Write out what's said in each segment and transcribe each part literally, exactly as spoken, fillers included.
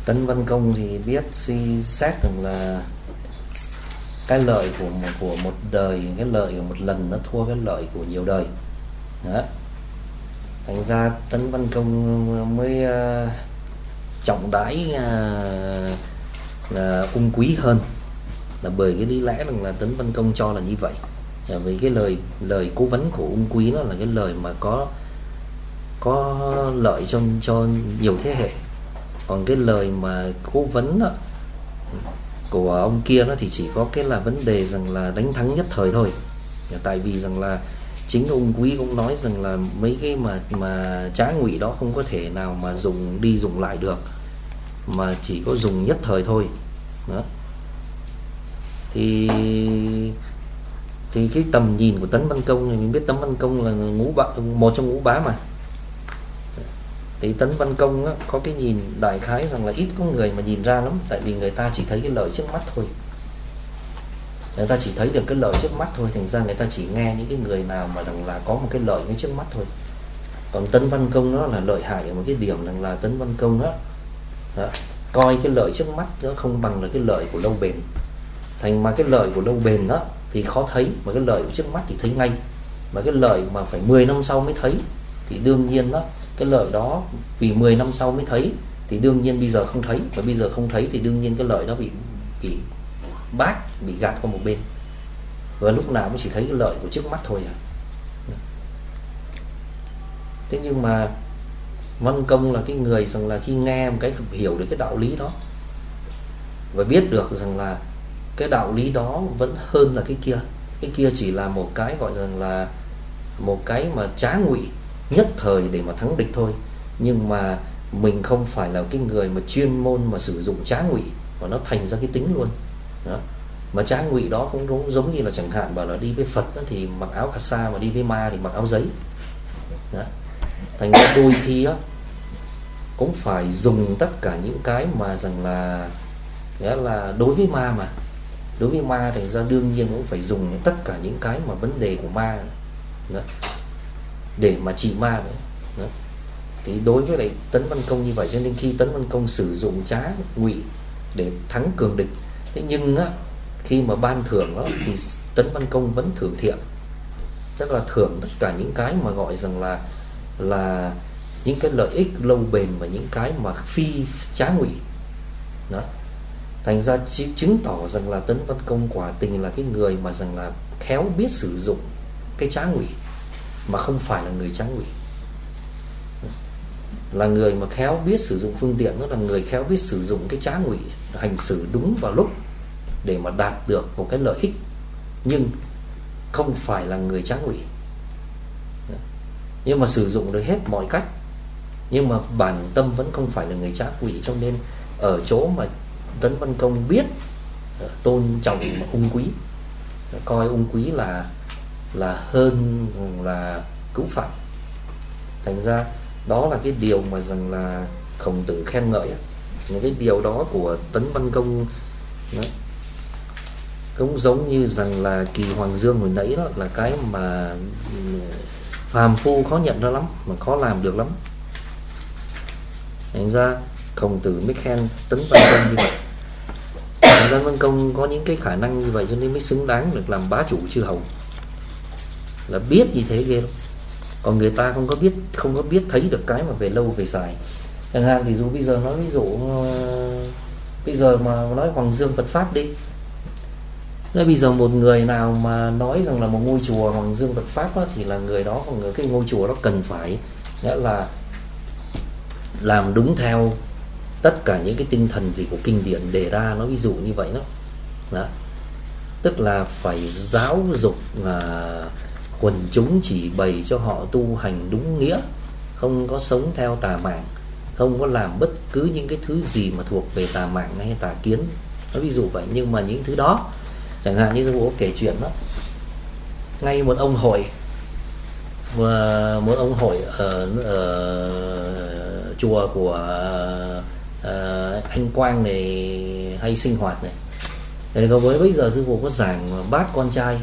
Tấn Văn Công thì biết suy xét rằng là cái lợi của một, của một đời, cái lợi của một lần nó thua cái lợi của nhiều đời đó. Thành ra Tấn Văn Công mới uh, trọng đãi uh, uh, ung quý hơn, là bởi cái lý lẽ rằng là Tấn Văn Công cho là như vậy. Vì cái lời lời cố vấn của ung quý nó là cái lời mà có có lợi cho cho nhiều thế hệ, còn cái lời mà cố vấn đó, của ông kia nó thì chỉ có cái là vấn đề rằng là đánh thắng nhất thời thôi. Tại vì rằng là chính ung quý cũng nói rằng là mấy cái mà mà trá ngụy đó không có thể nào mà dùng đi dùng lại được, mà chỉ có dùng nhất thời thôi đó. Thì thì cái tầm nhìn của Tấn Văn Công thì mình biết Tấn Văn Công là ngũ bá, một trong ngũ bá mà. Thì Tấn Văn Công á, có cái nhìn đại khái rằng là ít có người mà nhìn ra lắm, tại vì người ta chỉ thấy cái lợi trước mắt thôi, người ta chỉ thấy được cái lợi trước mắt thôi, thành ra người ta chỉ nghe những cái người nào mà rằng là có một cái lợi ngay trước mắt thôi. Còn Tấn Văn Công nó là lợi hại ở một cái điểm rằng là Tấn Văn Công đó, đó coi cái lợi trước mắt nó không bằng là cái lợi của lâu bền. Thành mà cái lợi của lâu bền đó thì khó thấy, mà cái lợi của trước mắt thì thấy ngay, mà cái lợi mà phải mười năm sau mới thấy thì đương nhiên đó, cái lợi đó vì mười năm sau mới thấy thì đương nhiên bây giờ không thấy, và bây giờ không thấy thì đương nhiên cái lợi đó bị bị bác, bị gạt qua một bên, và lúc nào cũng chỉ thấy cái lợi của trước mắt thôi à. Thế nhưng mà Văn Công là cái người rằng là khi nghe một cái hiểu được cái đạo lý đó và biết được rằng là cái đạo lý đó vẫn hơn là cái kia. Cái kia chỉ là một cái gọi rằng là một cái mà trá ngụy nhất thời để mà thắng địch thôi, nhưng mà mình không phải là cái người mà chuyên môn mà sử dụng trá ngụy và nó thành ra cái tính luôn đó. Mà trá ngụy đó cũng giống, giống như là chẳng hạn bảo là đi với Phật đó, thì mặc áo cà sa, mà đi với ma thì mặc áo giấy đó. Thành ra đôi khi á cũng phải dùng tất cả những cái mà rằng là nghĩa là đối với ma mà đối với ma thành ra đương nhiên cũng phải dùng tất cả những cái mà vấn đề của ma đó, để mà trị ma nữa đó. Thì đối với lại Tấn Văn Công như vậy, cho nên khi Tấn Văn Công sử dụng trá ngụy để thắng cường địch, thế nhưng á khi mà ban thưởng đó, thì Tấn Văn Công vẫn thưởng thiện, tức là thưởng tất cả những cái mà gọi rằng là là những cái lợi ích lâu bền và những cái mà phi trá ngụy đó. Thành ra chứng tỏ rằng là Tấn Văn Công quả tình là cái người mà rằng là khéo biết sử dụng cái trá ngụy, mà không phải là người trá ngụy, là người mà khéo biết sử dụng phương tiện, đó là người khéo biết sử dụng cái trá ngụy hành xử đúng vào lúc để mà đạt được một cái lợi ích, nhưng không phải là người trá ngụy, nhưng mà sử dụng được hết mọi cách, nhưng mà bản tâm vẫn không phải là người trá ngụy. Cho nên ở chỗ mà Tấn Văn Công biết tôn trọng ung quý, coi ung quý là là hơn là cứu phạm. Thành ra đó là cái điều mà rằng là Khổng Tử khen ngợi. Những cái điều đó của Tấn Văn Công đó, cũng giống như rằng là Kỳ Hoàng Dương hồi nãy đó, là cái mà phàm phu khó nhận ra lắm, mà khó làm được lắm. Thành ra Khổng Tử mới khen Tấn Văn Công như vậy. Tấn Văn Công có những cái khả năng như vậy cho nên mới xứng đáng được làm bá chủ chư hầu, là biết như thế ghê lắm. Còn người ta không có biết, không có biết thấy được cái mà về lâu về dài. Chẳng hạn thì dù bây giờ nói ví dụ uh, bây giờ mà nói Hoàng Dương Phật Pháp đi, nếu bây giờ một người nào mà nói rằng là một ngôi chùa Hoàng Dương Phật Pháp đó, thì là người đó, người cái ngôi chùa đó cần phải nghĩa là làm đúng theo tất cả những cái tinh thần gì của kinh điển đề ra, nó ví dụ như vậy đó, đó. Tức là phải giáo dục là quần chúng, chỉ bày cho họ tu hành đúng nghĩa, không có sống theo tà mạng, không có làm bất cứ những cái thứ gì mà thuộc về tà mạng hay tà kiến, nó ví dụ vậy. Nhưng mà những thứ đó, chẳng hạn như bố kể chuyện đó, ngay một ông hội và một ông hội ở, ở chùa của uh, anh Quang này hay sinh hoạt này, thì có với bây giờ sư phụ có giảng bát con trai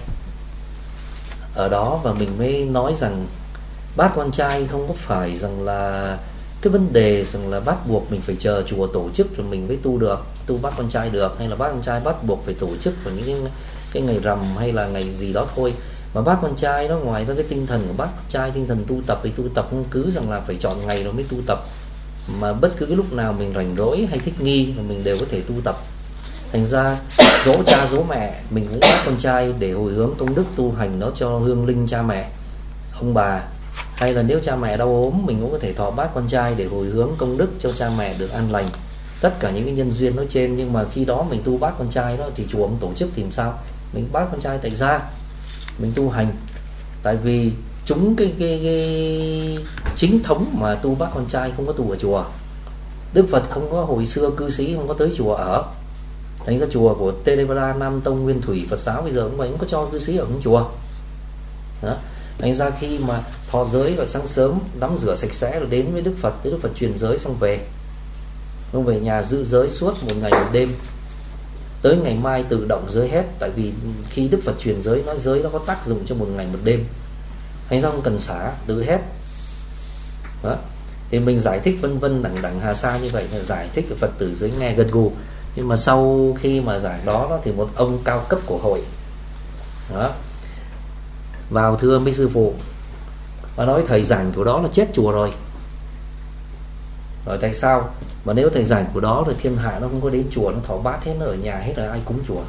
ở đó, và mình mới nói rằng bát con trai không có phải rằng là cái vấn đề rằng là bắt buộc mình phải chờ chùa tổ chức rồi mình mới tu được, tu bác con trai được, hay là bác con trai bắt buộc phải tổ chức vào những cái, cái ngày rằm hay là ngày gì đó thôi. Mà bác con trai nó ngoài ra cái tinh thần của bác con trai, tinh thần tu tập thì tu tập không cứ rằng là phải chọn ngày rồi mới tu tập, mà bất cứ cái lúc nào mình rảnh rỗi hay thích nghi là mình đều có thể tu tập. Thành ra dỗ cha dỗ mẹ mình cũng bác con trai để hồi hướng công đức tu hành nó cho hương linh cha mẹ ông bà, hay là nếu cha mẹ đau ốm mình cũng có thể thọ bác con trai để hồi hướng công đức cho cha mẹ được an lành. Tất cả những cái nhân duyên nói trên, nhưng mà khi đó mình tu bác con trai đó thì chùa không tổ chức thì làm sao? Mình bác con trai tại gia mình tu hành, tại vì chúng cái, cái, cái chính thống mà tu bác con trai không có tu ở chùa. Đức Phật không có, hồi xưa cư sĩ không có tới chùa ở. Thành ra chùa của Theravada, Nam Tông, Nguyên Thủy Phật giáo bây giờ cũng vậy, không có cho cư sĩ ở trong chùa đó. Thành ra khi mà thọ giới rồi sáng sớm tắm rửa sạch sẽ rồi đến với Đức Phật, tới Đức Phật truyền giới xong về, không về nhà giữ giới suốt một ngày một đêm, tới ngày mai tự động giới hết. Tại vì khi Đức Phật truyền giới, nói giới nó có tác dụng cho một ngày một đêm, thành ra không cần xả, tự hết đó. Thì mình giải thích vân vân đẳng đẳng hà sa như vậy là giải thích của Phật tử giới nghe gật gù. Nhưng mà sau khi mà giải đó, đó thì một ông cao cấp của hội đó vào thưa mấy sư phụ và nói thầy giảng của đó là chết chùa rồi. Rồi tại sao? Mà nếu thầy giảng của đó rồi thiên hạ nó không có đến chùa, nó thọ bát hết, nó ở nhà hết rồi, ai cúng chùa?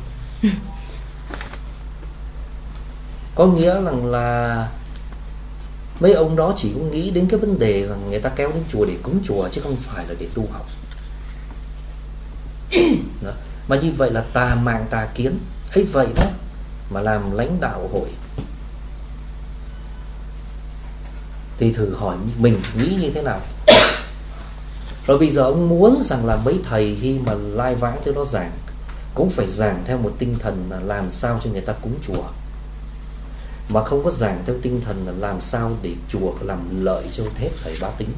Có nghĩa rằng là mấy ông đó chỉ có nghĩ đến cái vấn đề rằng người ta kéo đến chùa để cúng chùa, chứ không phải là để tu học đó. Mà như vậy là tà mạng tà kiến ấy vậy đó mà làm lãnh đạo hội. Thì thử hỏi mình nghĩ như thế nào. Rồi bây giờ ông muốn rằng là mấy thầy khi mà lai vãng tới đó giảng cũng phải giảng theo một tinh thần là làm sao cho người ta cúng chùa, mà không có giảng theo tinh thần là làm sao để chùa làm lợi cho hết thầy bá tính,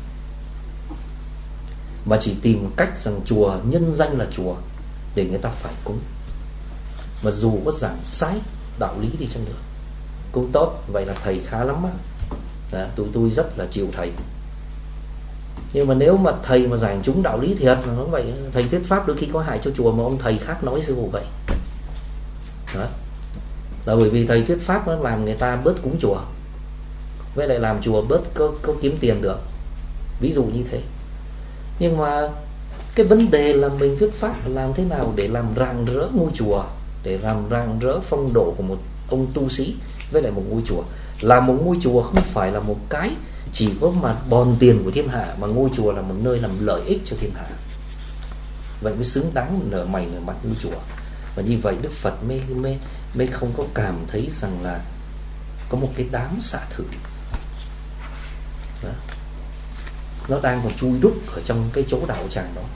mà chỉ tìm cách rằng chùa nhân danh là chùa để người ta phải cúng. Mà dù có giảng sai đạo lý đi chăng nữa cũng tốt, vậy là thầy khá lắm á. Đó, tụi tôi rất là chiều thầy. Nhưng mà nếu mà thầy mà giảng trúng đạo lý thiệt là nó vậy, thầy thuyết pháp đôi khi có hại cho chùa mà ông thầy khác nói sư phụ vậy đó. Là bởi vì thầy thuyết pháp nó làm người ta bớt cúng chùa, với lại làm chùa bớt có, có kiếm tiền được, ví dụ như thế. Nhưng mà cái vấn đề là mình thuyết pháp làm thế nào để làm rạng rỡ ngôi chùa, để làm rạng rỡ phong độ của một ông tu sĩ với lại một ngôi chùa. Làm một ngôi chùa không phải là một cái chỉ có mà bòn tiền của thiên hạ, mà ngôi chùa là một nơi làm lợi ích cho thiên hạ. Vậy mới xứng đáng nở mày nở mặt ngôi chùa. Và như vậy Đức Phật mới, mới, mới không có cảm thấy rằng là có một cái đám xạ thử đó, nó đang còn chui đúc ở trong cái chỗ đạo tràng đó,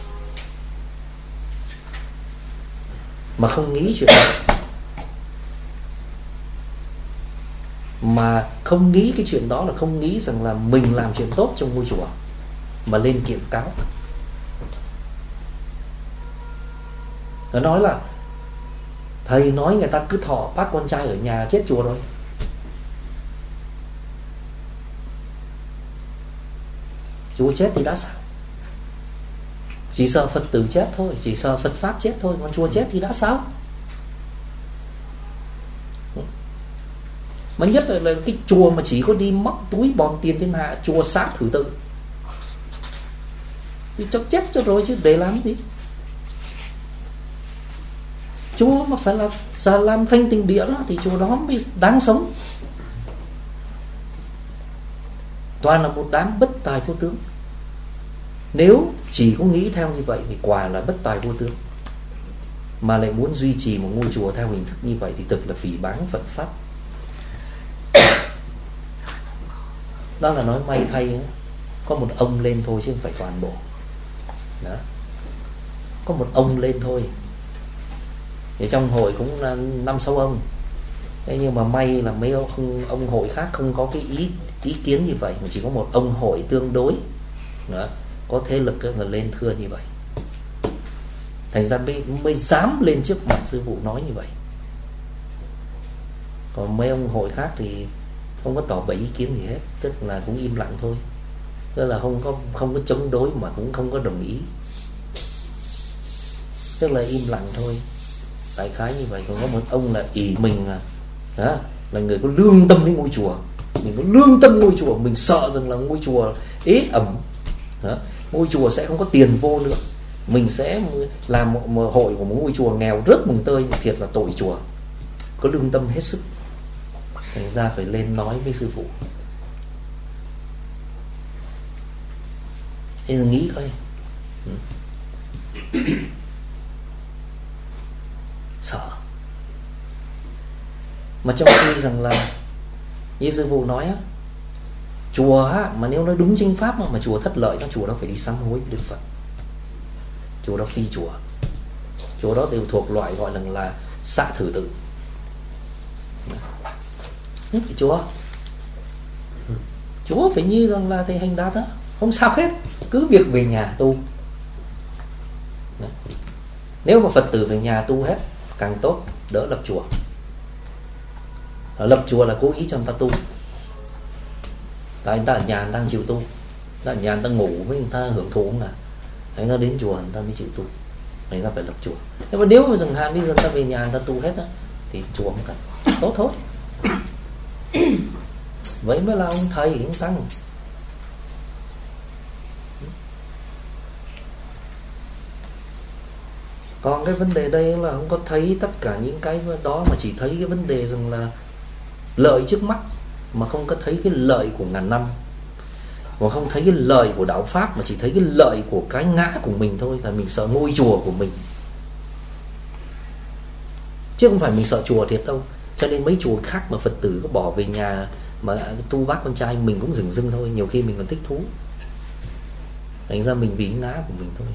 mà không nghĩ chuyện đó. Mà không nghĩ cái chuyện đó là không nghĩ rằng là mình làm chuyện tốt trong ngôi chùa, mà lên kiện cáo. Nó nói là thầy nói người ta cứ thọ bác con trai ở nhà chết chùa rồi. Chùa chết thì đã sao? Chỉ sợ Phật tử chết thôi, chỉ sợ Phật Pháp chết thôi, còn chùa chết thì đã sao? Mà nhất là, là cái chùa mà chỉ có đi móc túi bòn tiền thiên hạ, chùa sát thử tự thì cho chết cho rồi chứ để làm gì. Chùa mà phải là Xà Lam thanh tịnh địa đó thì chùa đó mới đáng sống. Toàn là một đám bất tài vô tướng. Nếu chỉ có nghĩ theo như vậy thì quả là bất tài vô tướng, mà lại muốn duy trì một ngôi chùa theo hình thức như vậy thì thực là phỉ báng Phật Pháp. Đó là nói may thay đó, có một ông lên thôi chứ không phải toàn bộ đó. Có một ông lên thôi, thì trong hội cũng là năm sáu ông. Thế nhưng mà may là mấy ông, ông hội khác không có cái ý ý kiến như vậy, mà chỉ có một ông hội tương đối đó, có thế lực là lên thưa như vậy. Thành ra mới, mới dám lên trước mặt sư phụ nói như vậy. Còn mấy ông hội khác thì không có tỏ bày ý kiến gì hết, tức là cũng im lặng thôi. tức là không có không có chống đối mà cũng không có đồng ý, tức là im lặng thôi, đại khái như vậy. Còn có một ông là ỷ mình là đó, là người có lương tâm với ngôi chùa, mình có lương tâm ngôi chùa, mình sợ rằng là ngôi chùa ế ẩm đó, ngôi chùa sẽ không có tiền vô nữa, mình sẽ làm một, một hội của một ngôi chùa nghèo rớt mùng tơi, thiệt là tội chùa. Có lương tâm hết sức, thành ra phải lên nói với sư phụ. Thế là nghĩ coi, ừ. Sợ. Mà trong khi rằng là như sư phụ nói á, chùa á, mà nếu nói đúng chính pháp mà, mà chùa thất lợi, nó chùa đó phải đi sám hối với Đức Phật, chùa đó phi chùa, chùa đó đều thuộc loại gọi là là xạ thử tự. Nhất phải chúa chúa phải như rằng là thầy Hành Đạt đó, không sao hết, cứ việc về nhà tu. Nếu mà Phật tử về nhà tu hết càng tốt, đỡ lập chùa. Lập chùa là cố ý cho người ta tu, tại người ta ở nhà người ta chịu tu, người ta ở nhà người ta ngủ với người ta hưởng thụ mà, người ta đến chùa người ta mới chịu tu, người ta phải lập chùa. Nhưng mà nếu mà dừng hạn bây giờ người ta về nhà người ta tu hết á, thì chùa không cần, tốt thôi. Vậy mới là ông thầy ông tăng. Còn cái vấn đề đây là không có thấy tất cả những cái đó, mà chỉ thấy cái vấn đề rằng là lợi trước mắt, mà không có thấy cái lợi của ngàn năm, mà không thấy cái lợi của đạo pháp, mà chỉ thấy cái lợi của cái ngã của mình thôi. Là mình sợ ngôi chùa của mình, chứ không phải mình sợ chùa thiệt đâu. Cho nên mấy chùa khác mà Phật tử có bỏ về nhà mà tu bác con trai, mình cũng dừng dưng thôi, nhiều khi mình còn thích thú. Thành ra mình vì ngã của mình thôi,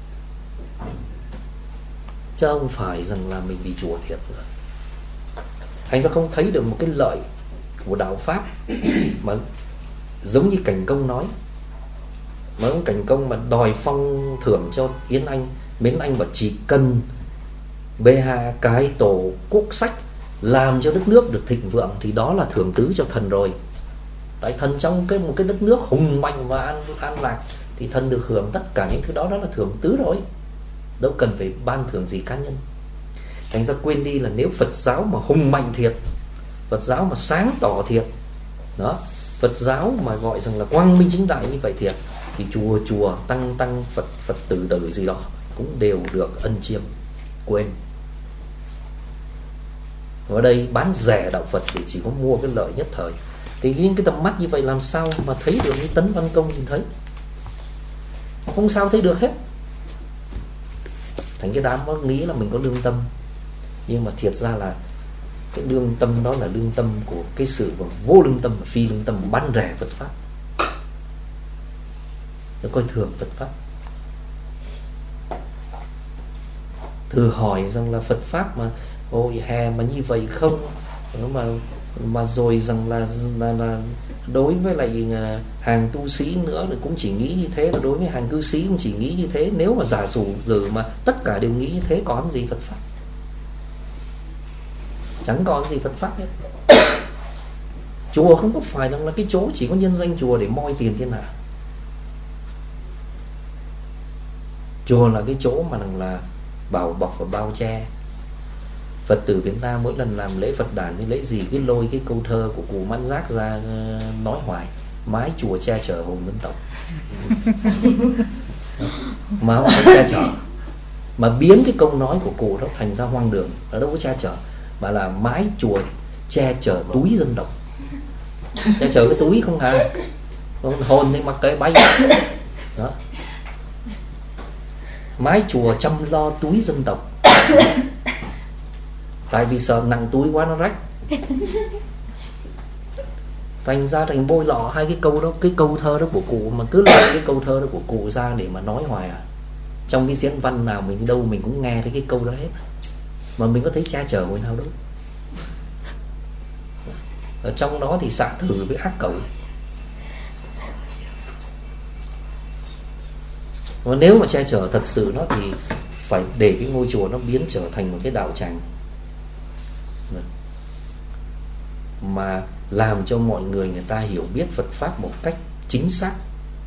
chứ không phải rằng là mình vì chùa thiệt nữa. Thành ra không thấy được một cái lợi của đạo pháp. Mà giống như Cảnh Công nói, mà ông Cảnh Công mà đòi phong thưởng cho Yến Anh, Mến Anh bảo chỉ cần bê hạ cái tổ quốc sách làm cho đất nước được thịnh vượng thì đó là thưởng tứ cho thần rồi. Tại thần trong cái một cái đất nước hùng mạnh và an, an lạc thì thần được hưởng tất cả những thứ đó, đó là thưởng tứ rồi, đâu cần phải ban thưởng gì cá nhân. Thành ra quên đi là nếu Phật giáo mà hùng mạnh thiệt, Phật giáo mà sáng tỏ thiệt đó, Phật giáo mà gọi rằng là quang minh chính đại như vậy thiệt, thì chùa chùa tăng tăng Phật Phật tử tử gì đó cũng đều được ân chiêm. Quên. Ở đây bán rẻ đạo Phật thì chỉ có mua cái lợi nhất thời. Thì những cái tầm mắt như vậy làm sao mà thấy được như Tấn Văn Công nhìn thấy, không sao thấy được hết. Thành cái đám có nghĩ là mình có lương tâm, nhưng mà thiệt ra là cái lương tâm đó là lương tâm của cái sự vô lương tâm, phi lương tâm, bán rẻ Phật pháp, nó coi thường Phật pháp. Thử hỏi rằng là Phật pháp mà ôi hè mà như vậy không, mà mà rồi rằng là là, là đối với lại hàng tu sĩ nữa thì cũng chỉ nghĩ như thế, và đối với hàng cư sĩ cũng chỉ nghĩ như thế. Nếu mà giả sử giờ mà tất cả đều nghĩ như thế, còn gì Phật pháp? Chẳng còn gì Phật pháp hết. Chùa không có phải rằng là cái chỗ chỉ có nhân danh chùa để moi tiền thiên hạ. Chùa là cái chỗ mà là bảo bọc và bao che. Phật tử Việt Nam mỗi lần làm lễ Phật đản hay lễ gì cứ lôi cái câu thơ của cụ Mãn Giác ra nói hoài: mái chùa che chở hồn dân tộc. Mà không có che chở, mà biến cái câu nói của cụ đó thành ra hoang đường. Ở đâu có che chở, mà là mái chùa che chở túi dân tộc. Che chở cái túi không hả? Hồn thì mặc cái bay đó. Mái chùa chăm lo túi dân tộc. Tại vì sợ nặng túi quá nó rách, thành ra thành bôi lọ hai cái câu đó, cái câu thơ đó của cụ, mà cứ lấy cái câu thơ đó của cụ ra để mà nói hoài à. Trong cái diễn văn nào mình đâu mình cũng nghe thấy cái câu đó hết, mà mình có thấy che chở người nào đâu. Ở trong đó thì xạ thử với ác cẩu. Và nếu mà che chở thật sự nó thì phải để cái ngôi chùa nó biến trở thành một cái đạo tràng, mà làm cho mọi người người ta hiểu biết Phật pháp một cách chính xác,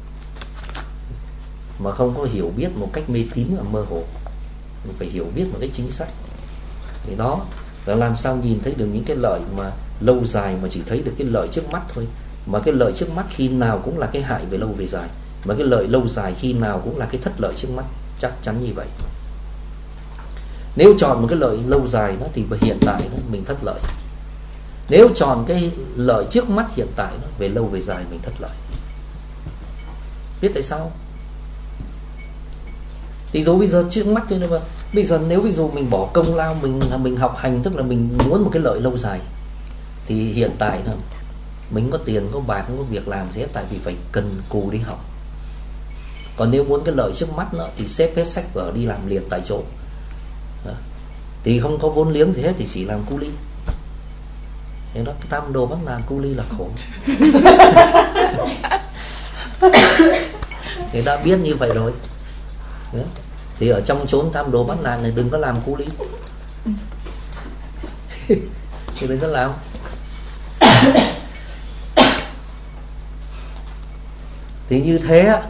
mà không có hiểu biết một cách mê tín và mơ hồ. Mình phải hiểu biết một cách chính xác. Thì đó là làm sao nhìn thấy được những cái lợi mà lâu dài, mà chỉ thấy được cái lợi trước mắt thôi. Mà cái lợi trước mắt khi nào cũng là cái hại về lâu về dài, mà cái lợi lâu dài khi nào cũng là cái thất lợi trước mắt, chắc chắn như vậy. Nếu chọn một cái lợi lâu dài đó thì hiện tại đó mình thất lợi. Nếu chọn cái lợi trước mắt hiện tại đó, về lâu về dài mình thất lợi. Biết tại sao? Thì dấu bây giờ trước mắt thôi mà. Bây giờ nếu ví dụ mình bỏ công lao, mình mình học hành, tức là mình muốn một cái lợi lâu dài, thì hiện tại đó, mình có tiền, có bạc, không có việc làm gì hết, tại vì phải cần cù đi học. Còn nếu muốn cái lợi trước mắt nữa thì xếp hết sách vở đi làm liền tại chỗ. Đó. Thì không có vốn liếng gì hết thì chỉ làm cu ly. Thế đó, cái tam đồ bắt nạt cu ly là khổ. Người ta biết như vậy rồi. Đó. Thì ở trong chốn tam đồ bắt nạt này đừng có làm cu ly. Thì đừng có làm. Thì như thế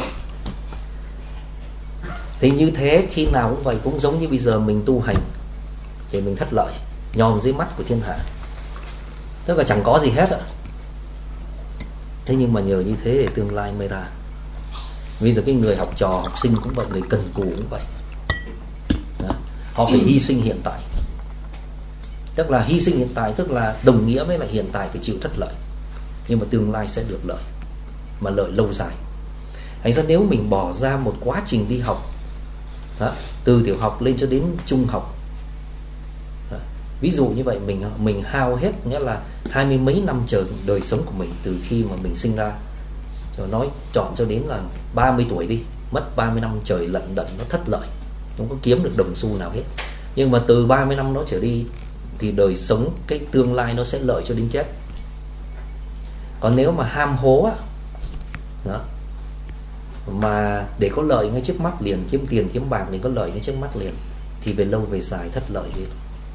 Thì như thế khi nào cũng vậy, cũng giống như bây giờ mình tu hành thì mình thất lợi, nhòm dưới mắt của thiên hạ, tức là chẳng có gì hết ạ. Thế nhưng mà nhờ như thế để tương lai mới ra. Vì giờ cái người học trò, học sinh cũng vậy, người cần cù cũng vậy. Đó. Họ phải hy sinh hiện tại. Tức là hy sinh hiện tại, tức là đồng nghĩa với là hiện tại phải chịu thất lợi, nhưng mà tương lai sẽ được lợi, mà lợi lâu dài. Thành ra nếu mình bỏ ra một quá trình đi học, đó, từ tiểu học lên cho đến trung học, đó, ví dụ như vậy, mình mình hao hết, nghĩa là hai mươi mấy năm trời đời sống của mình, từ khi mà mình sinh ra, rồi nói chọn cho đến là ba mươi tuổi đi, mất ba mươi năm trời lận đận, nó thất lợi, không có kiếm được đồng xu nào hết. Nhưng mà từ ba mươi năm đó trở đi thì đời sống, cái tương lai nó sẽ lợi cho đến chết. Còn nếu mà ham hố á, đó, mà để có lợi ngay trước mắt liền, kiếm tiền kiếm bạc để có lợi ngay trước mắt liền, thì về lâu về dài thất lợi hết.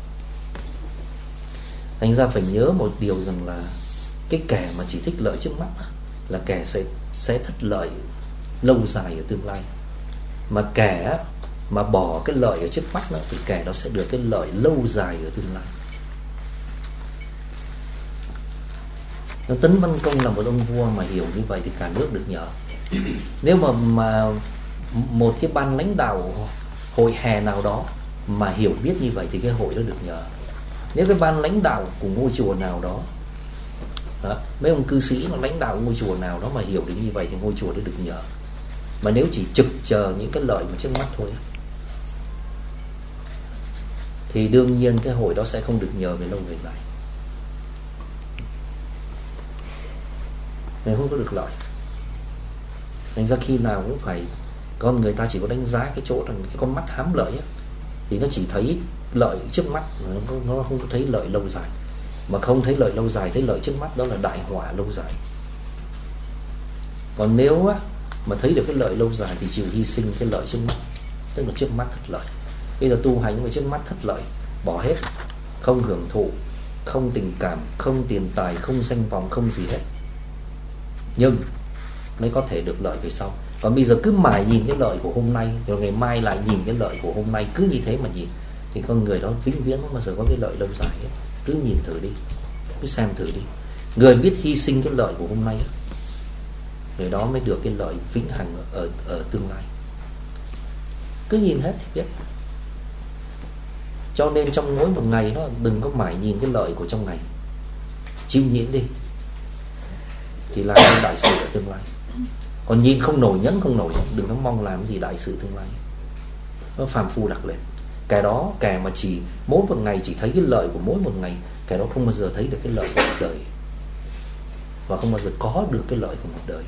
Thành ra phải nhớ một điều rằng là cái kẻ mà chỉ thích lợi trước mắt là kẻ sẽ sẽ thất lợi lâu dài ở tương lai. Mà kẻ mà bỏ cái lợi ở trước mắt đó, thì kẻ đó sẽ được cái lợi lâu dài ở tương lai. Tấn Văn Công là một ông vua mà hiểu như vậy thì cả nước được nhờ. Nếu mà, mà một cái ban lãnh đạo hội hè nào đó mà hiểu biết như vậy thì cái hội đó được nhờ. Nếu cái ban lãnh đạo của ngôi chùa nào đó, đó, mấy ông cư sĩ mà lãnh đạo ngôi chùa nào đó mà hiểu được như vậy thì ngôi chùa đó được nhờ. Mà nếu chỉ trực chờ những cái lợi mà trước mắt thôi thì đương nhiên cái hội đó sẽ không được nhờ về lâu về dài. Mình không có được lợi. Thành ra khi nào cũng phải, con người ta chỉ có đánh giá cái chỗ rằng cái con mắt hám lợi ấy, thì nó chỉ thấy lợi trước mắt, nó, nó không có thấy lợi lâu dài. Mà không thấy lợi lâu dài, thấy lợi trước mắt, đó là đại họa lâu dài. Còn nếu á, mà thấy được cái lợi lâu dài thì chịu hy sinh cái lợi trước mắt, tức là trước mắt thất lợi. Bây giờ tu hành với trước mắt thất lợi, bỏ hết, không hưởng thụ, không tình cảm, không tiền tài, không danh vọng, không gì hết, nhưng mới có thể được lợi về sau. Còn bây giờ cứ mãi nhìn cái lợi của hôm nay, rồi ngày mai lại nhìn cái lợi của hôm nay, cứ như thế mà nhìn, thì con người đó vĩnh viễn không bao giờ có cái lợi lâu dài hết. Cứ nhìn thử đi, cứ xem thử đi. Người biết hy sinh cái lợi của hôm nay, người đó mới được cái lợi vĩnh hằng ở, ở tương lai. Cứ nhìn hết thì biết. Cho nên trong mỗi một ngày đó, đừng có mãi nhìn cái lợi của trong ngày, chịu nhịn đi, thì làm cái đại sự ở tương lai. Còn nhịn không nổi, nhẫn không nổi, đừng có mong làm gì đại sự tương lai. Nó phàm phu đặc lên. Cái đó, kẻ mà chỉ mỗi một ngày chỉ thấy cái lợi của mỗi một ngày, cái đó không bao giờ thấy được cái lợi của một đời, và không bao giờ có được cái lợi của một đời.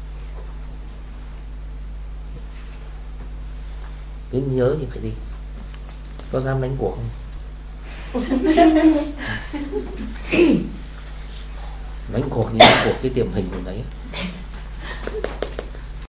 Cứ nhớ như vậy đi. Có dám đánh cuộc không? Đánh cuộc như đánh cuộc cái tiềm hình của đấy.